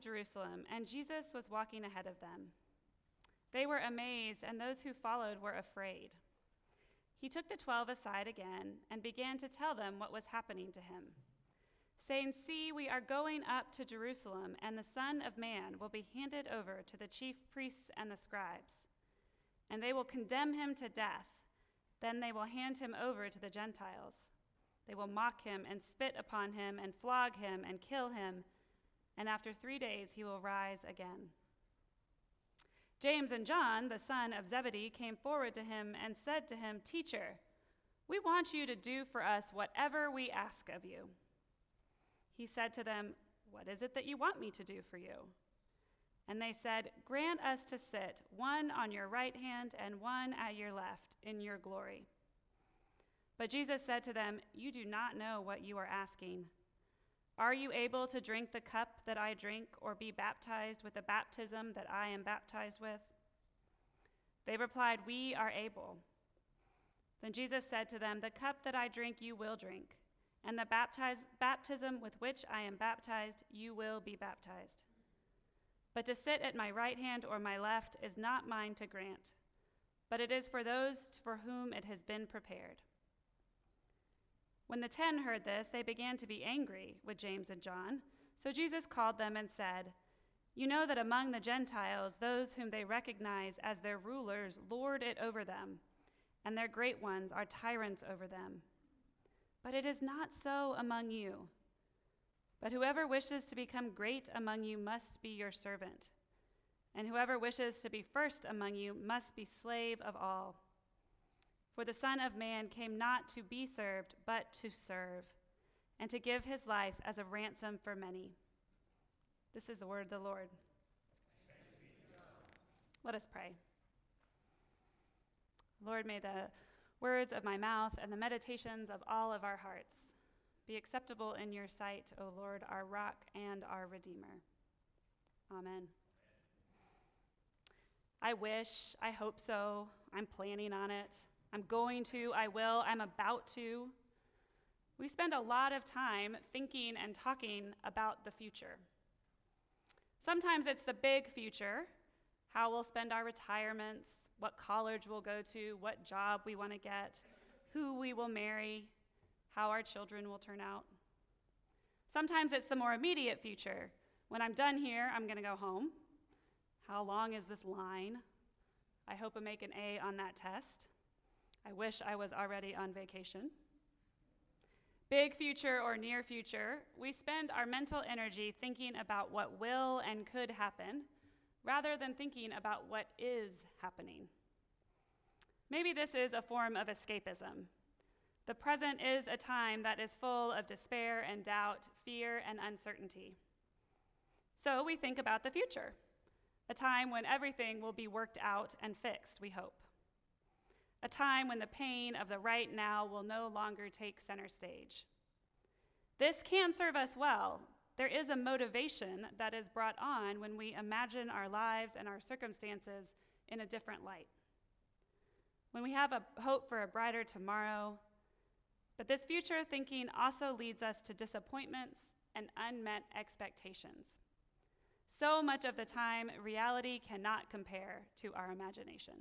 Jerusalem, and Jesus was walking ahead of them. They were amazed, and those who followed were afraid. He took the 12 aside again and began to tell them what was happening to him, saying, "See, we are going up to Jerusalem, and the Son of Man will be handed over to the chief priests and the scribes, and they will condemn him to death. Then they will hand him over to the Gentiles. They will mock him and spit upon him and flog him and kill him, and after 3 days he will rise again." James and John, the son of Zebedee, came forward to him and said to him, "Teacher, we want you to do for us whatever we ask of you." He said to them, "What is it that you want me to do for you?" And they said, "Grant us to sit, one on your right hand and one at your left, in your glory." But Jesus said to them, "You do not know what you are asking. Are you able to drink the cup that I drink, or be baptized with the baptism that I am baptized with?" They replied, "We are able." Then Jesus said to them, "The cup that I drink you will drink, and the baptism with which I am baptized you will be baptized. But to sit at my right hand or my left is not mine to grant, but it is for those for whom it has been prepared." When the 10 heard this, they began to be angry with James and John. So Jesus called them and said, "You know that among the Gentiles, those whom they recognize as their rulers lord it over them, and their great ones are tyrants over them. But it is not so among you. But whoever wishes to become great among you must be your servant, and whoever wishes to be first among you must be slave of all. For the Son of Man came not to be served, but to serve, and to give his life as a ransom for many." This is the word of the Lord. Let us pray. Lord, may the words of my mouth and the meditations of all of our hearts be acceptable in your sight, O Lord, our rock and our Redeemer. Amen. I wish, I hope so, I'm planning on it. I'm going to, I will, I'm about to. We spend a lot of time thinking and talking about the future. Sometimes it's the big future, how we'll spend our retirements, what college we'll go to, what job we want to get, who we will marry, how our children will turn out. Sometimes it's the more immediate future. When I'm done here, I'm going to go home. How long is this line? I hope I make an A on that test. I wish I was already on vacation. Big future or near future, we spend our mental energy thinking about what will and could happen rather than thinking about what is happening. Maybe this is a form of escapism. The present is a time that is full of despair and doubt, fear and uncertainty. So we think about the future, a time when everything will be worked out and fixed, we hope. A time when the pain of the right now will no longer take center stage. This can serve us well. There is a motivation that is brought on when we imagine our lives and our circumstances in a different light. When we have a hope for a brighter tomorrow, but this future thinking also leads us to disappointments and unmet expectations. So much of the time, reality cannot compare to our imagination.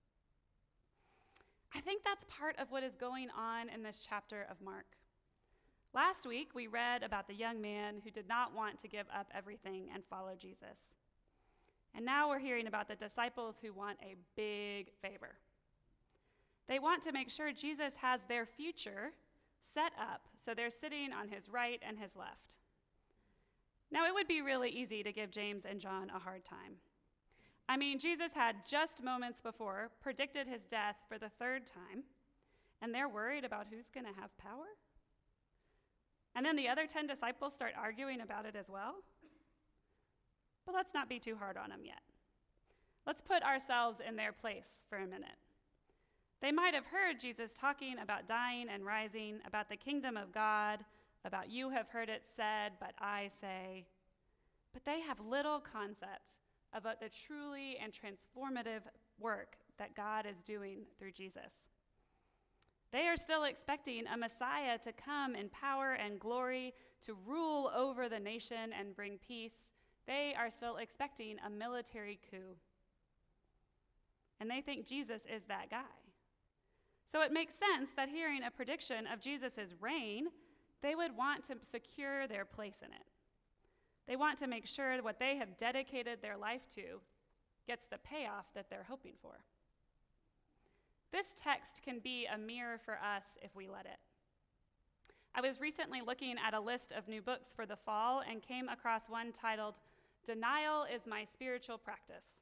I think that's part of what is going on in this chapter of Mark. Last week, we read about the young man who did not want to give up everything and follow Jesus. And now we're hearing about the disciples who want a big favor. They want to make sure Jesus has their future set up so they're sitting on his right and his left. Now, it would be really easy to give James and John a hard time. I mean, Jesus had just moments before predicted his death for the 3rd time, and they're worried about who's going to have power? And then the other 10 disciples start arguing about it as well? But let's not be too hard on them yet. Let's put ourselves in their place for a minute. They might have heard Jesus talking about dying and rising, about the kingdom of God, about you have heard it said, but I say. But they have little concept about the truly and transformative work that God is doing through Jesus. They are still expecting a Messiah to come in power and glory to rule over the nation and bring peace They are still expecting a military coup. And they think Jesus is that guy. So it makes sense that hearing a prediction of Jesus' reign, they would want to secure their place in it. They want to make sure what they have dedicated their life to gets the payoff that they're hoping for. This text can be a mirror for us if we let it. I was recently looking at a list of new books for the fall and came across one titled, "Denial is My Spiritual Practice."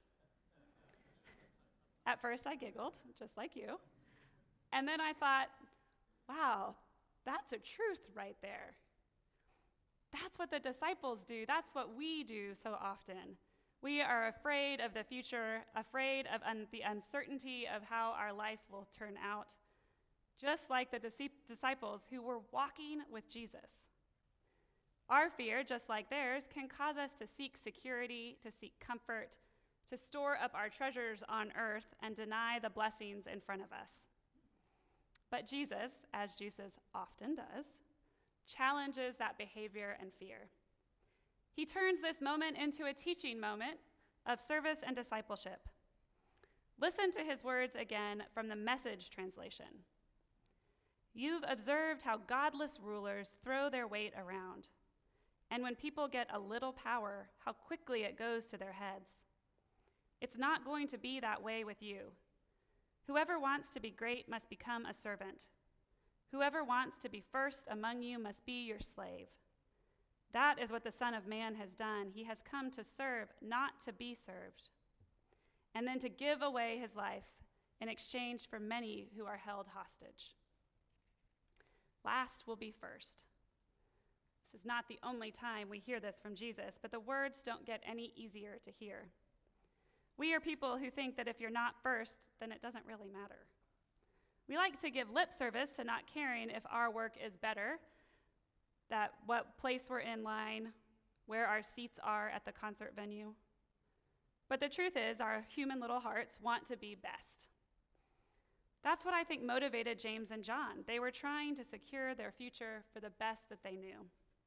At first I giggled, just like you. And then I thought, wow, that's a truth right there. That's what the disciples do. That's what we do so often. We are afraid of the future, afraid of the uncertainty of how our life will turn out, just like the disciples who were walking with Jesus. Our fear, just like theirs, can cause us to seek security, to seek comfort, to store up our treasures on earth and deny the blessings in front of us. But Jesus, as Jesus often does, challenges that behavior and fear. He turns this moment into a teaching moment of service and discipleship. Listen to his words again from the Message translation. "You've observed how godless rulers throw their weight around, and when people get a little power, how quickly it goes to their heads. It's not going to be that way with you. Whoever wants to be great must become a servant. Whoever wants to be first among you must be your slave. That is what the Son of Man has done. He has come to serve, not to be served, and then to give away his life in exchange for many who are held hostage. Last will be first." This is not the only time we hear this from Jesus, but the words don't get any easier to hear. We are people who think that if you're not first, then it doesn't really matter. We like to give lip service to not caring if our work is better, that what place we're in line, where our seats are at the concert venue. But the truth is, our human little hearts want to be best. That's what I think motivated James and John. They were trying to secure their future for the best that they knew.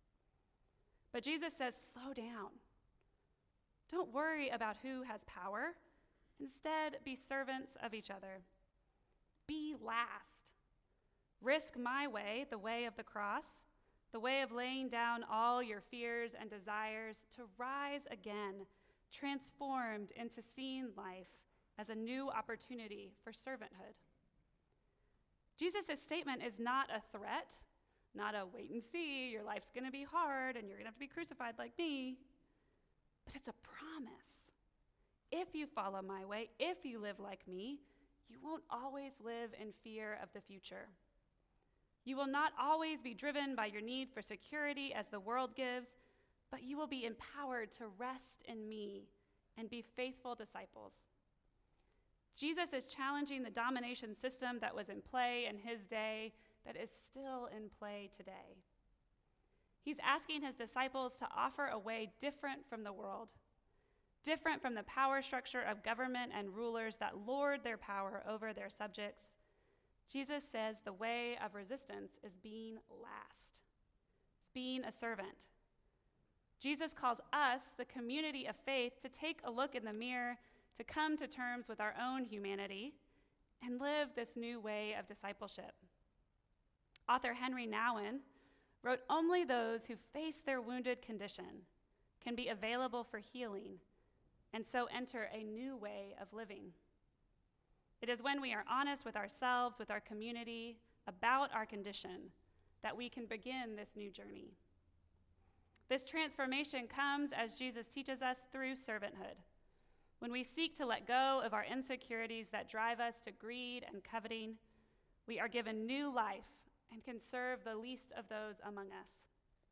But Jesus says, slow down. Don't worry about who has power. Instead, be servants of each other. Be last. Risk my way, the way of the cross, the way of laying down all your fears and desires to rise again, transformed into seeing life as a new opportunity for servanthood. Jesus' statement is not a threat, not a wait and see, your life's going to be hard and you're going to have to be crucified like me, but it's a promise. If you follow my way, if you live like me, you won't always live in fear of the future. You will not always be driven by your need for security as the world gives, but you will be empowered to rest in me and be faithful disciples. Jesus is challenging the domination system that was in play in his day that is still in play today. He's asking his disciples to offer a way different from the world, different from the power structure of government and rulers that lord their power over their subjects. Jesus says the way of resistance is being last. It's being a servant. Jesus calls us, the community of faith, to take a look in the mirror, to come to terms with our own humanity, and live this new way of discipleship. Author Henry Nouwen wrote, "Only those who face their wounded condition can be available for healing, and so enter a new way of living. It is when we are honest with ourselves, with our community, about our condition, that we can begin this new journey. This transformation comes, as Jesus teaches us, through servanthood. When we seek to let go of our insecurities that drive us to greed and coveting, we are given new life and can serve the least of those among us.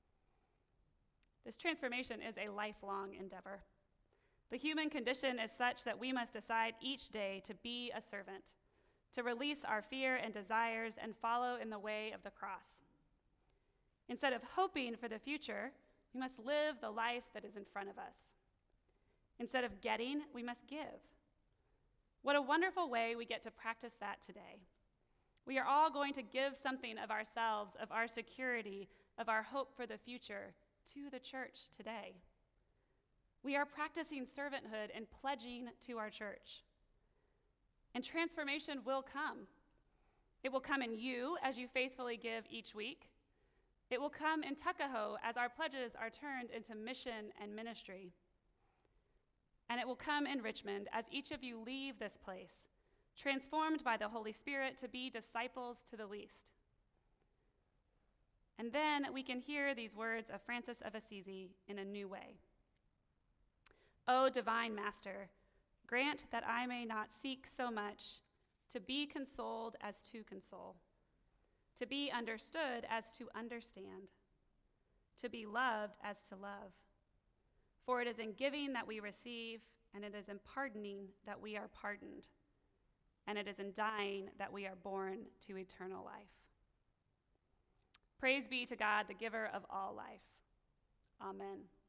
This transformation is a lifelong endeavor. The human condition is such that we must decide each day to be a servant, to release our fear and desires and follow in the way of the cross. Instead of hoping for the future, we must live the life that is in front of us. Instead of getting, we must give. What a wonderful way we get to practice that today. We are all going to give something of ourselves, of our security, of our hope for the future to the church today. We are practicing servanthood and pledging to our church. And transformation will come. It will come in you as you faithfully give each week. It will come in Tuckahoe as our pledges are turned into mission and ministry. And it will come in Richmond as each of you leave this place, transformed by the Holy Spirit to be disciples to the least. And then we can hear these words of Francis of Assisi in a new way. O divine Master, grant that I may not seek so much to be consoled as to console, to be understood as to understand, to be loved as to love. For it is in giving that we receive, and it is in pardoning that we are pardoned, and it is in dying that we are born to eternal life. Praise be to God, the giver of all life. Amen.